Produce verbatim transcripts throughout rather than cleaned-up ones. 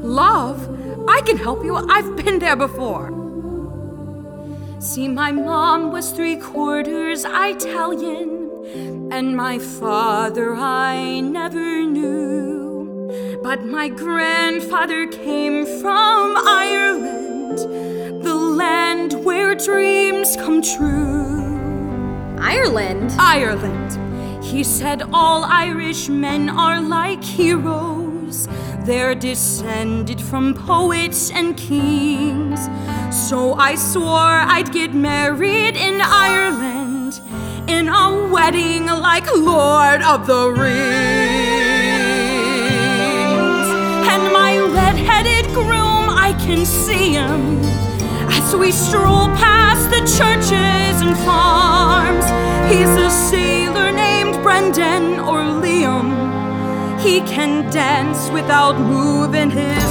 Love? I can help you. I've been there before. See, my mom was three quarters Italian, and my father I never knew. But my grandfather came from Ireland, the land where dreams come true. Ireland? Ireland. He said all Irish men are like heroes. They're descended from poets and kings. So I swore I'd get married in Ireland, in a wedding like Lord of the Rings. And my red-headed groom, I can see him as we stroll past the churches and farms. He's a sailor named Brendan or Liam. He can dance without moving his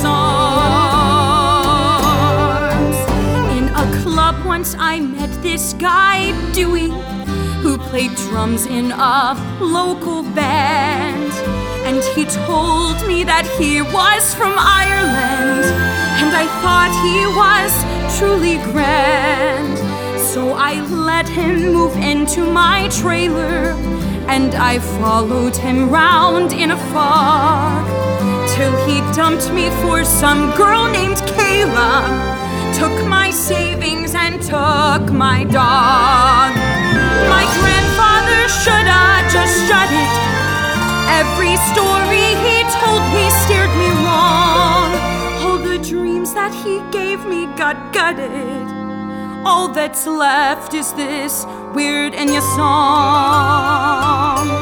arms. In a club once I met this guy, Dewey, who played drums in a local band. And he told me that he was from Ireland, and I thought he was truly grand. So I let him move into my trailer, and I followed him round in a fog, till he dumped me for some girl named Kayla, took my savings and took my dog. My grandfather shoulda just shut it. Every story he told me steered me wrong. All the dreams that he gave me got gutted. All that's left is this weird Enya song.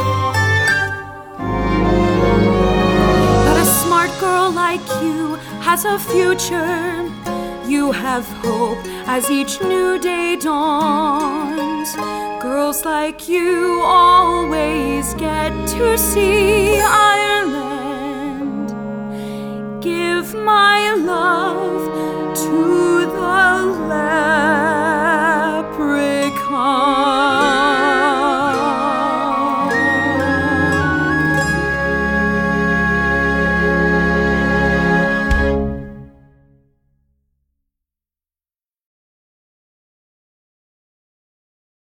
But a smart girl like you has a future. You have hope as each new day dawns. Girls like you always get to see Ireland. Give my love